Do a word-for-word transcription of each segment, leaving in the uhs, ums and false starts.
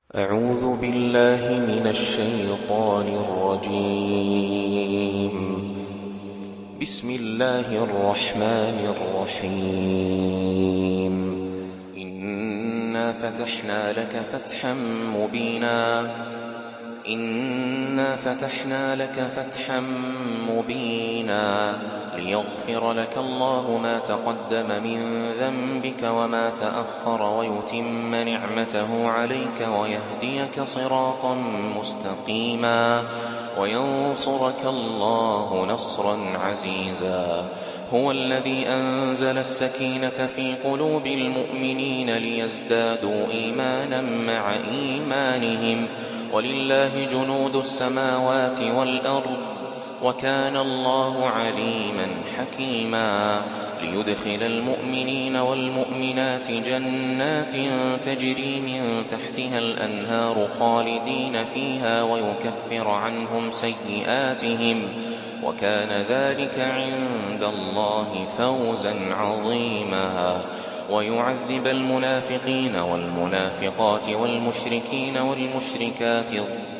أعوذ بالله من الشيطان الرجيم. بسم الله الرحمن الرحيم. إنا فتحنا لك فتحا مبينا إنا فتحنا لك فتحا مبينا ليغفر لك الله ما تقدم من ذنبك وما تأخر ويتم نعمته عليك ويهديك صراطا مستقيما وينصرك الله نصرا عزيزا. هو الذي أنزل السكينة في قلوب المؤمنين ليزدادوا إيمانا مع إيمانهم ولله جنود السماوات والأرض وكان الله عليما حكيما. ليدخل المؤمنين والمؤمنات جنات تجري من تحتها الأنهار خالدين فيها ويكفر عنهم سيئاتهم وكان ذلك عند الله فوزا عظيما. ويعذب المنافقين والمنافقات والمشركين والمشركات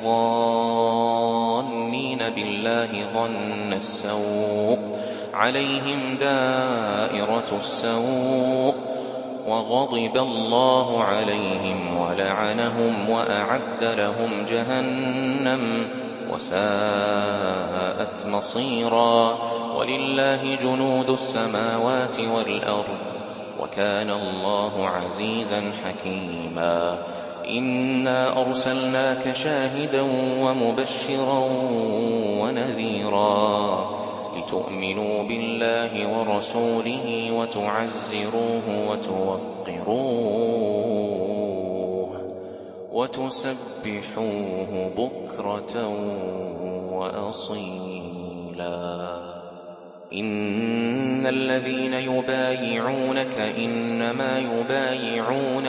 الظانين بالله ظن السوء عليهم دائرة السوء وغضب الله عليهم ولعنهم وأعد لهم جهنم وساءت مصيرا. ولله جنود السماوات والأرض وكان الله عزيزا حكيما. إنا أرسلناك شاهدا ومبشرا ونذيرا لتؤمنوا بالله ورسوله وتعزروه وتوقروه وتسبحوه بكرة وأصيلا. إن الذين يبايعونك إنما يبايعون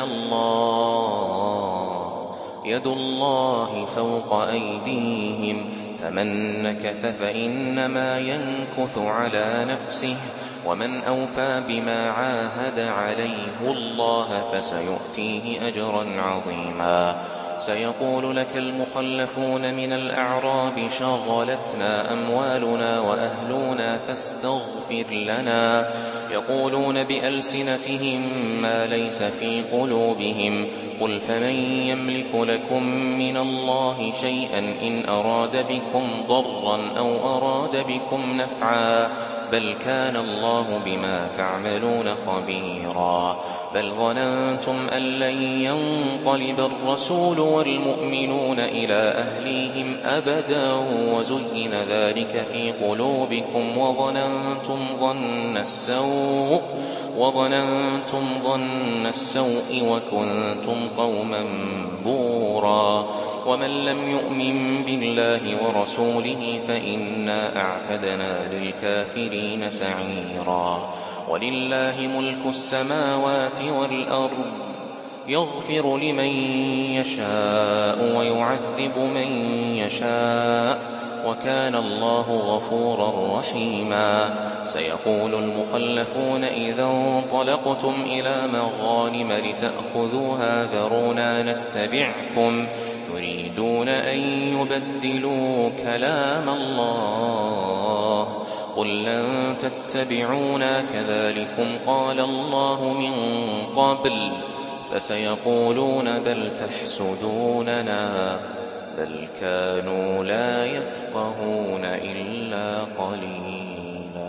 الله يد الله فوق أيديهم فمن نكث فإنما ينكث على نفسه ومن أوفى بما عاهد عليه الله فسيؤتيه أجرا عظيما. سيقول لك المخلفون من الأعراب شغلتنا أموالنا وأهلنا فاستغفر لنا يقولون بألسنتهم ما ليس في قلوبهم قل فمن يملك لكم من الله شيئا إن أراد بكم ضرا أو أراد بكم نفعا بل كان الله بما تعملون خبيرا. بل ظننتم أن لن ينقلب الرسول والمؤمنون إلى أهليهم أبدا وزين ذلك في قلوبكم وظننتم ظن السوء وظننتم ظن السوء وكنتم قوما بورا. ومن لم يؤمن بالله ورسوله فإنا أعتدنا للكافرين سعيرا. ولله ملك السماوات والأرض يغفر لمن يشاء ويعذب من يشاء وكان الله غفورا رحيما. سيقول المخلفون إذا انطلقتم إلى مغانم لتأخذوها ذرونا نتبعكم يريدون أن يبدلوا كلام الله قل لن تتبعونا كذلكم قال الله من قبل فسيقولون بل تحسدوننا بل كانوا لا يفقهون إلا قليلا.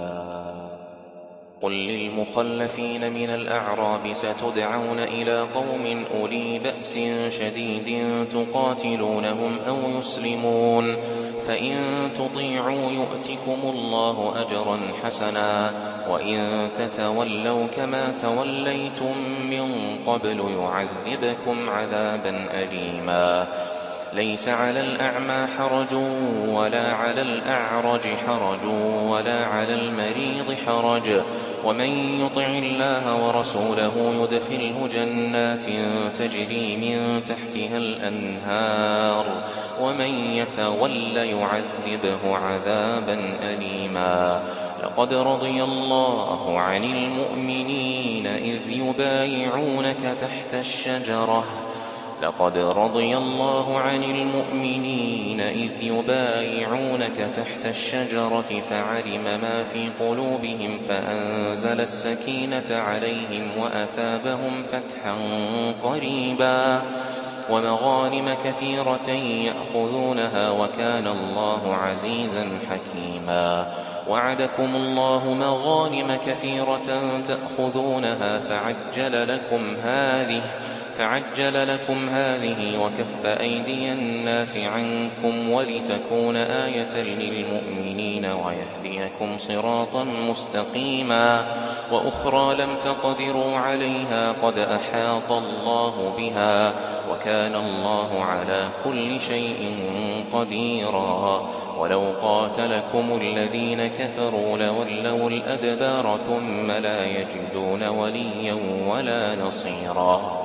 قل للمخلفين من الأعراب ستدعون إلى قوم أولي بأس شديد تقاتلونهم أو يسلمون فإن تطيعوا يؤتكم الله أجرا حسنا وإن تتولوا كما توليتم من قبل يعذبكم عذابا أليما. ليس على الأعمى حرج ولا على الأعرج حرج ولا على المريض حرج ومن يطع الله ورسوله يدخله جنات تجري من تحتها الأنهار ومن يتول يعذبه عذابا أليما. لقد رضي الله عن المؤمنين إذ يبايعونك تحت الشجرة لقد رضي الله عن المؤمنين إذ يبايعونك تحت الشجرة فعلم ما في قلوبهم فأنزل السكينة عليهم وأثابهم فتحا قريبا ومغانم كثيرة يأخذونها وكان الله عزيزا حكيما. وعدكم الله مغانم كثيرة تأخذونها فعجل لكم هذه فعجل لكم هذه وكف أيدي الناس عنكم ولتكون آية للمؤمنين ويهديكم صراطا مستقيما. وأخرى لم تقدروا عليها قد أحاط الله بها وكان الله على كل شيء قديرا. ولو قاتلكم الذين كفروا لولوا الأدبار ثم لا يجدون وليا ولا نصيرا.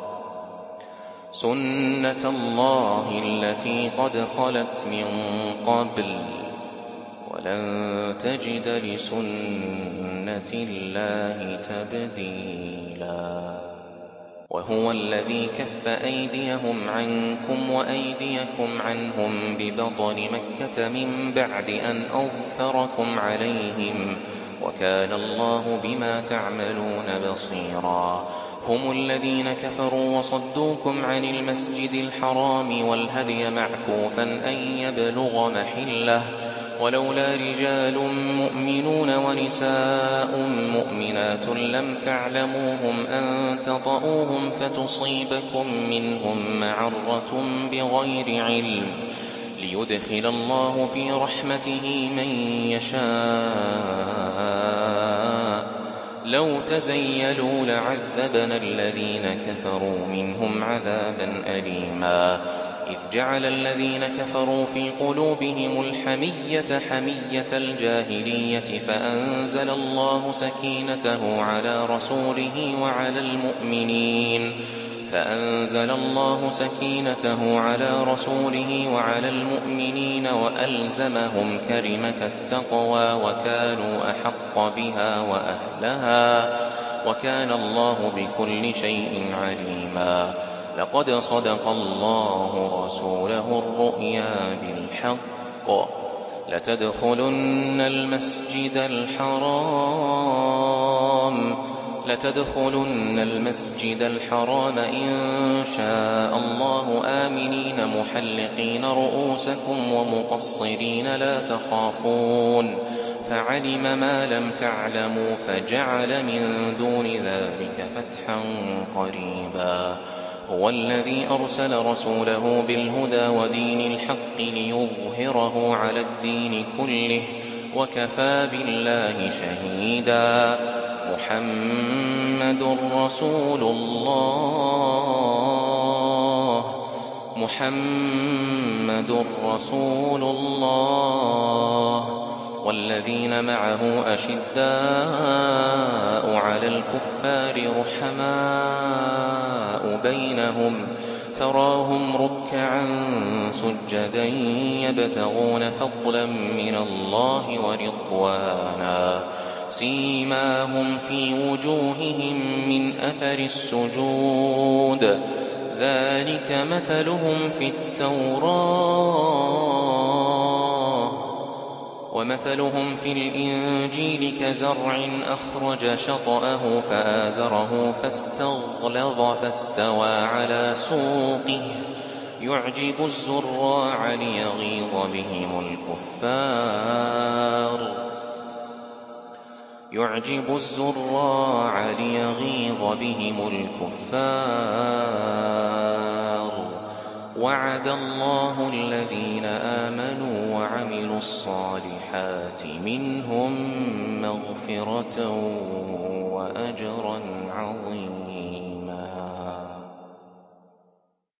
سنة الله التي قد خلت من قبل ولن تجد لسنة الله تبديلا. وهو الذي كف أيديهم عنكم وأيديكم عنهم ببطن مكة من بعد أن أظفركم عليهم وكان الله بما تعملون بصيرا. هم الذين كفروا وصدوكم عن المسجد الحرام والهدي معكوفا أن يبلغ محله ولولا رجال مؤمنون ونساء مؤمنات لم تعلموهم أن تطؤوهم فتصيبكم منهم معرة بغير علم ليدخل الله في رحمته من يشاء. لو تزيلوا لعذبنا الذين كفروا منهم عذابا أليما. إذ جعل الذين كفروا في قلوبهم الحمية حمية الجاهلية فأنزل الله سكينته على رسوله وعلى المؤمنين فأنزل الله سكينته على رسوله وعلى المؤمنين وألزمهم كلمة التقوى وكانوا أحق بها وأهلها وكان الله بكل شيء عليما. لقد صدق الله رسوله الرؤيا بالحق لتدخلن المسجد الحرام لتدخلن المسجد الحرام إن شاء الله آمنين محلقين رؤوسكم ومقصرين لا تخافون فعلم ما لم تعلموا فجعل من دون ذلك فتحا قريبا. هو الذي أرسل رسوله بالهدى ودين الحق ليظهره على الدين كله وكفى بالله شهيدا. محمد رسول الله محمد رسول الله والذين معه أشداء على الكفار رحماء بينهم تراهم ركعا سجدا يبتغون فضلا من الله ورضوانا سيماهم في وجوههم من أثر السجود ذلك مثلهم في التوراة ومثلهم في الإنجيل كزرع أخرج شطأه فآزره فاستغلظ فاستوى على سوقه يعجب الزراع ليغيظ بهم الكفار يعجب الزراع ليغيظ بهم الكفار. وعد الله الذين آمنوا وعملوا الصالحات منهم مغفرة وأجرا عظيما.